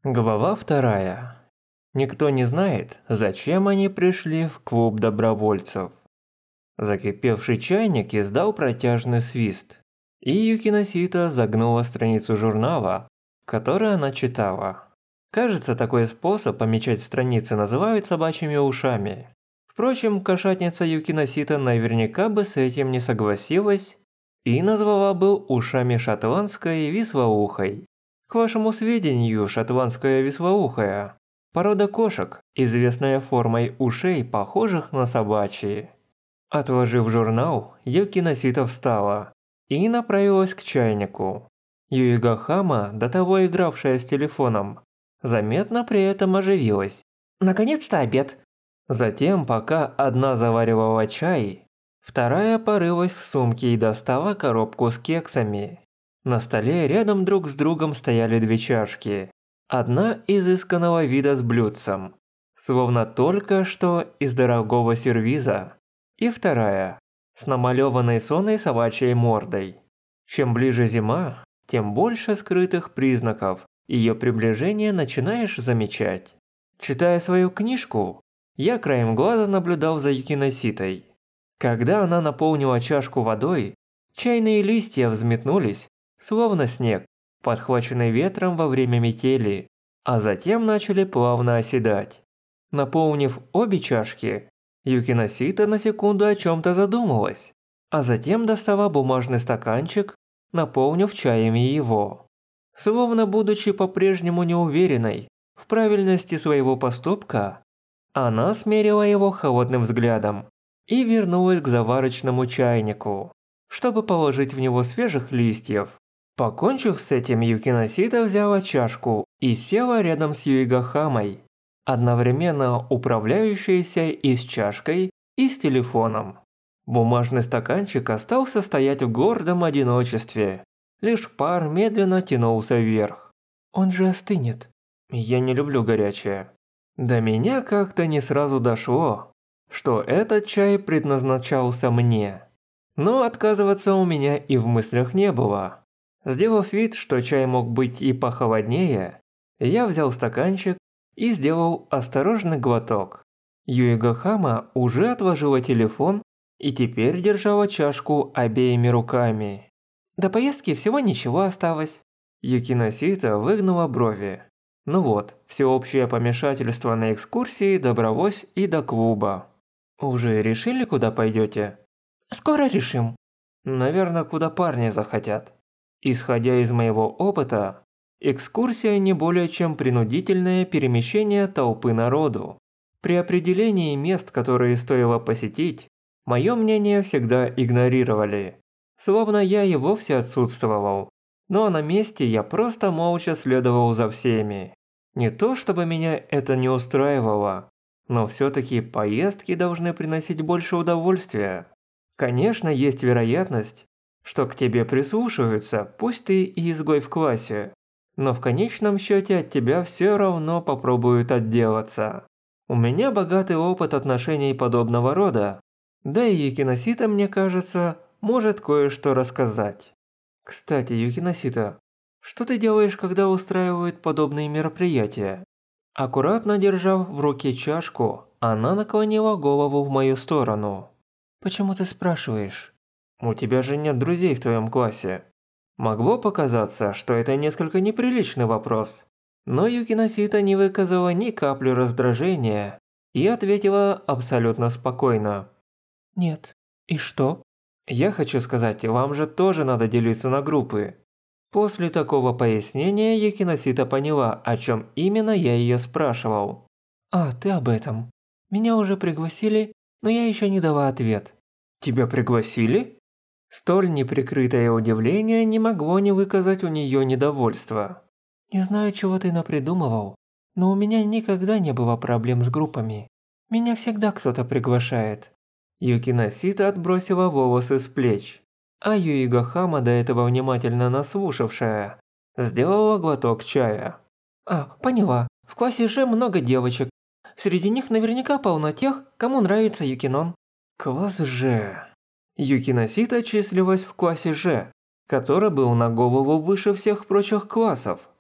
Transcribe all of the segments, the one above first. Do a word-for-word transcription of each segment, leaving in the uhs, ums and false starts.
Глава вторая. Никто не знает, зачем они пришли в клуб добровольцев. Закипевший чайник издал протяжный свист, и Юкино Сито загнула страницу журнала, который она читала. Кажется, такой способ помечать страницы называют собачьими ушами. Впрочем, кошатница Юкино Сито наверняка бы с этим не согласилась и назвала бы ушами шотландской вислоухой. К вашему сведению, шотландская вислоухая – порода кошек, известная формой ушей, похожих на собачьи. Отложив журнал, Юкино Сито встала и направилась к чайнику. Юига Хама, до того игравшая с телефоном, заметно при этом оживилась. «Наконец-то обед!» Затем, пока одна заваривала чай, вторая порылась в сумке и достала коробку с кексами. На столе рядом друг с другом стояли две чашки. Одна изысканного вида с блюдцем, словно только что из дорогого сервиза, и вторая с намалеванной сонной собачьей мордой. Чем ближе зима, тем больше скрытых признаков ее приближения начинаешь замечать. Читая свою книжку, я краем глаза наблюдал за Юкино Ситой. Когда она наполнила чашку водой, чайные листья взметнулись, словно снег, подхваченный ветром во время метели, а затем начали плавно оседать. Наполнив обе чашки, Юкино Сито на секунду о чем-то задумалась, а затем достала бумажный стаканчик, наполнив чаем его. Словно будучи по-прежнему неуверенной в правильности своего поступка, она смерила его холодным взглядом и вернулась к заварочному чайнику, чтобы положить в него свежих листьев. Покончив с этим, Юкино Сито взяла чашку и села рядом с Юиго Хамой, одновременно управляющейся и с чашкой, и с телефоном. Бумажный стаканчик остался стоять в гордом одиночестве, лишь пар медленно тянулся вверх. Он же остынет. Я не люблю горячее. До меня как-то не сразу дошло, что этот чай предназначался мне. Но отказываться у меня и в мыслях не было. Сделав вид, что чай мог быть и похолоднее, я взял стаканчик и сделал осторожный глоток. Юиго Хама уже отложила телефон и теперь держала чашку обеими руками. До поездки всего ничего осталось. Юкино Сито выгнула брови. Ну вот, всеобщее помешательство на экскурсии добралось и до клуба. Уже решили, куда пойдете? Скоро решим. Наверное, куда парни захотят. Исходя из моего опыта, экскурсия не более чем принудительное перемещение толпы народу. При определении мест, которые стоило посетить, мое мнение всегда игнорировали, словно я и вовсе отсутствовал. Но на месте я просто молча следовал за всеми. Не то чтобы меня это не устраивало, но все-таки поездки должны приносить больше удовольствия. Конечно, есть вероятность, что к тебе прислушиваются, пусть ты и изгой в классе, но в конечном счете от тебя все равно попробуют отделаться. У меня богатый опыт отношений подобного рода, да и Юкино Сито, мне кажется, может кое-что рассказать. Кстати, Юкино Сито, что ты делаешь, когда устраивают подобные мероприятия? Аккуратно держав в руке чашку, она наклонила голову в мою сторону. Почему ты спрашиваешь? У тебя же нет друзей в твоем классе. Могло показаться, что это несколько неприличный вопрос. Но Юкино Сито не выказала ни капли раздражения и ответила абсолютно спокойно. Нет. И что? Я хочу сказать, вам же тоже надо делиться на группы. После такого пояснения Юкино Сито поняла, о чем именно я ее спрашивал. А, ты об этом. Меня уже пригласили, но я еще не дала ответ. Тебя пригласили? Столь неприкрытое удивление не могло не выказать у нее недовольства. Не знаю, чего ты напридумывал, но у меня никогда не было проблем с группами. Меня всегда кто-то приглашает. Юкино Сито отбросила волосы с плеч, а Юиго Хама, до этого внимательно наслушавшая, сделала глоток чая. А, поняла. В классе же много девочек. Среди них наверняка полно тех, кому нравится Юкинон. Класс Ж. Юкино Сито числилась в классе Ж, который был на голову выше всех прочих классов.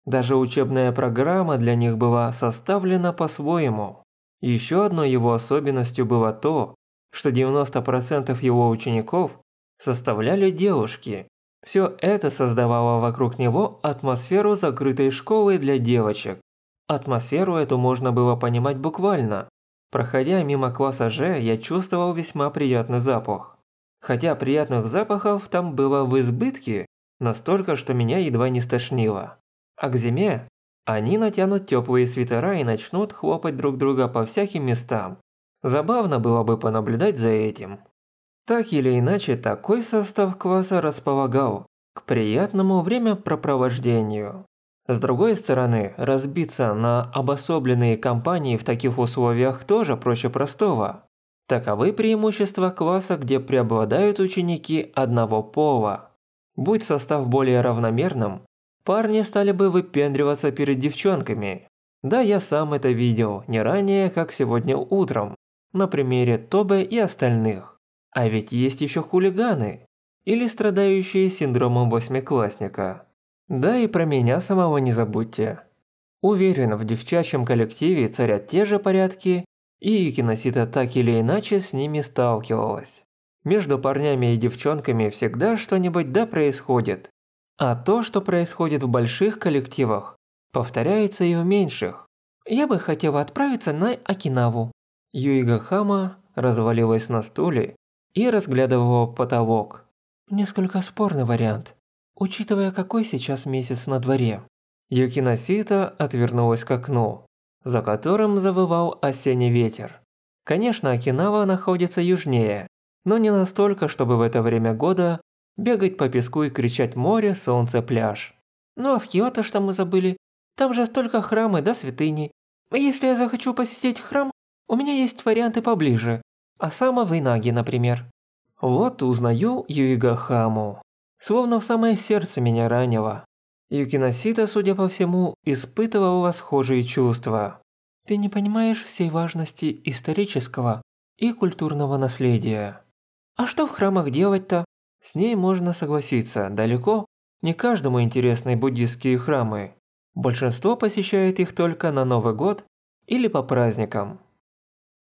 Даже учебная программа для них была составлена по-своему. Еще одной его особенностью было то, что девяносто процентов его учеников составляли девушки. Все это создавало вокруг него атмосферу закрытой школы для девочек. Атмосферу эту можно было понимать буквально. Проходя мимо класса Ж, я чувствовал весьма приятный запах. Хотя приятных запахов там было в избытке, настолько, что меня едва не стошнило. А к зиме они натянут теплые свитера и начнут хлопать друг друга по всяким местам. Забавно было бы понаблюдать за этим. Так или иначе, такой состав класса располагал к приятному времяпрепровождению. С другой стороны, разбиться на обособленные компании в таких условиях тоже проще простого. Таковы преимущества класса, где преобладают ученики одного пола. Будь состав более равномерным, парни стали бы выпендриваться перед девчонками. Да, я сам это видел, не ранее, как сегодня утром, на примере Тобе и остальных. А ведь есть еще хулиганы, или страдающие синдромом восьмиклассника. Да и про меня самого не забудьте. Уверен, в девчачьем коллективе царят те же порядки, и Юкиносита так или иначе с ними сталкивалась. Между парнями и девчонками всегда что-нибудь да происходит. А то, что происходит в больших коллективах, повторяется и в меньших. Я бы хотела отправиться на Окинаву. Юига Хама развалилась на стуле и разглядывала потолок. Несколько спорный вариант, учитывая, какой сейчас месяц на дворе. Юкиносита отвернулась к окну, за которым завывал осенний ветер. Конечно, Окинава находится южнее, но не настолько, чтобы в это время года бегать по песку и кричать море, солнце, пляж. Ну а в Киото что мы забыли? Там же столько храмы да святыни. Если я захочу посетить храм, у меня есть варианты поближе. Осама в Инаги, например. Вот узнаю Юига Хаму. Словно в самое сердце меня ранило. Юкиносита, судя по всему, испытывала схожие чувства. Ты не понимаешь всей важности исторического и культурного наследия. А что в храмах делать-то? С ней можно согласиться, далеко не каждому интересны буддистские храмы. Большинство посещает их только на Новый год или по праздникам.